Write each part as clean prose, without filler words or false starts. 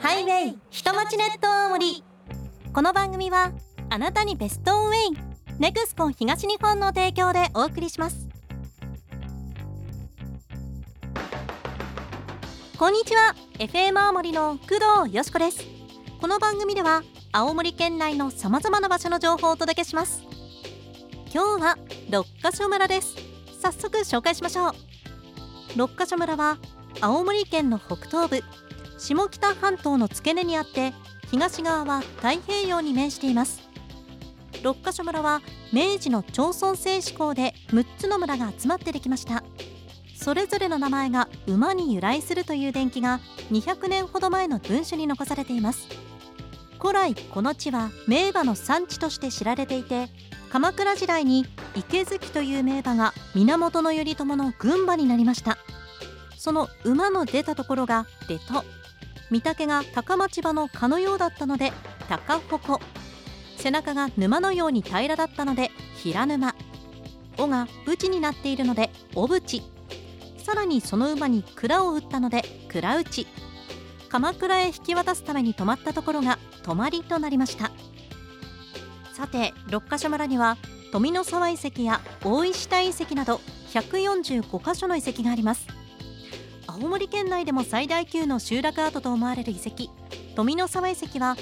ハイウェイ下町ネット大森。この番組はあなたにベストウェイネクスコ東日本の提供でお送りします。こんにちは、 FM 青森の工藤よしこです。この番組では青森県内のさまざまな場所の情報をお届けします。今日は六ヶ所村です。早速紹介しましょう。六ヶ所村は青森県の北東部下北半島の付け根にあって、東側は太平洋に面しています。六ヶ所村は明治の町村制施行で6つの村が集まってできました。それぞれの名前が馬に由来するという伝記が200年ほど前の文書に残されています。古来この地は名馬の産地として知られていて、鎌倉時代に池月という名馬が源頼朝の軍馬になりました。その馬の出たところが出戸、御嶽が高町場の蚊のようだったので高鉾、背中が沼のように平らだったので平沼、尾が淵になっているので尾淵、さらにその馬に蔵を打ったので蔵打ち、鎌倉へ引き渡すために泊まったところが泊まりとなりました。さて六ヶ所村には富の沢遺跡や大石田遺跡など145カ所の遺跡があります。青森県内でも最大級の集落跡と思われる遺跡、富の沢遺跡は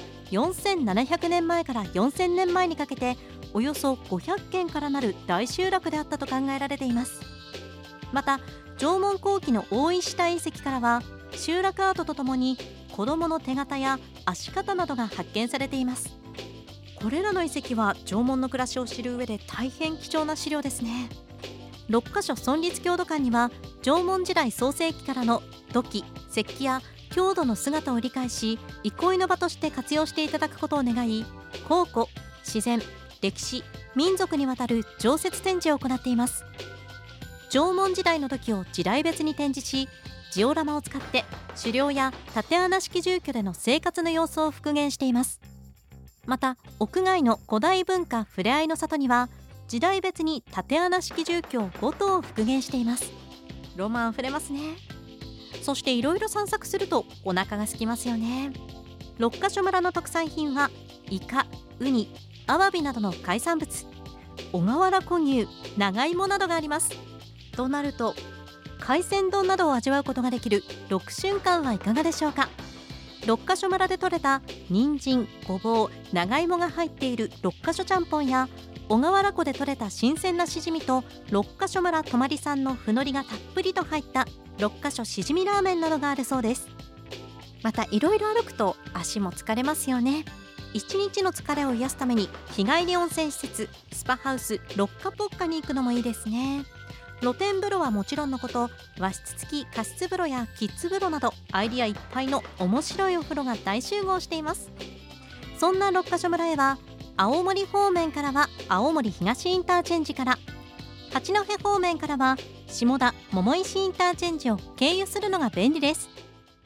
4700年前から4000年前にかけておよそ500軒からなる大集落であったと考えられています。また縄文後期の大石田遺跡からは集落跡とともに子どもの手形や足形などが発見されています。これらの遺跡は縄文の暮らしを知る上で大変貴重な資料ですね。六ヶ所村立郷土館には縄文時代創世期からの土器、石器や郷土の姿を理解し、憩いの場として活用していただくことを願い、考古、自然、歴史、民族にわたる常設展示を行っています。縄文時代の土器を時代別に展示し、ジオラマを使って狩猟や竪穴式住居での生活の様子を復元しています。また屋外の古代文化ふれあいの里には時代別に竪穴式住居5棟を復元しています。ロマンあふれますね。そしていろいろ散策するとお腹が空きますよね。六ヶ所村の特産品はイカ、ウニ、アワビなどの海産物、小川原湖乳、長芋などがあります。となると海鮮丼などを味わうことができる六春館はいかがでしょうか。六ヶ所村で採れた人参、ごぼう、長芋が入っている六ヶ所ちゃんぽんや、小川原湖で採れた新鮮なしじみと六ヶ所村泊産のふのりがたっぷりと入った六ヶ所しじみラーメンなどがあるそうです。またいろいろ歩くと足も疲れますよね。一日の疲れを癒すために日帰り温泉施設スパハウス六ヶポッカに行くのもいいですね。露天風呂はもちろんのこと、和室付き加湿風呂やキッズ風呂などアイディアいっぱいの面白いお風呂が大集合しています。そんな六ヶ所村へは青森方面からは青森東インターチェンジから、八戸方面からは下田桃石インターチェンジを経由するのが便利です。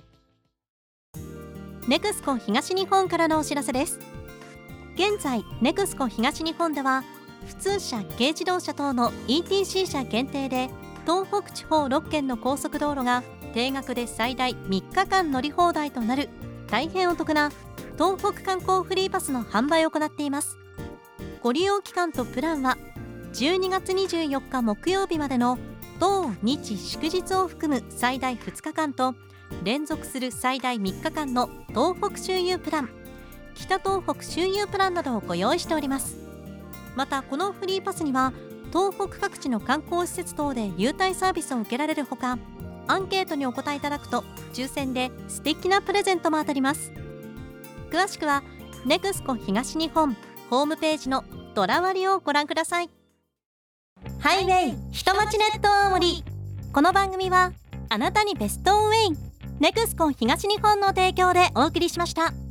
ネクスコ東日本からのお知らせです。現在ネクスコ東日本では普通車、軽自動車等の ETC 車限定で東北地方6県の高速道路が定額で最大3日間乗り放題となる大変お得な東北観光フリーパスの販売を行っています。ご利用期間とプランは12月24日木曜日までの土日祝日を含む最大2日間と連続する最大3日間の東北周遊プラン、北東北周遊プランなどをご用意しております。またこのフリーパスには東北各地の観光施設等で優待サービスを受けられるほか、アンケートにお答えいただくと抽選で素敵なプレゼントも当たります。詳しくはネクスコ東日本ホームページのドラ割をご覧ください。ハイウェイ下町ネット大森。この番組はあなたにベストウェイネクスコ東日本の提供でお送りしました。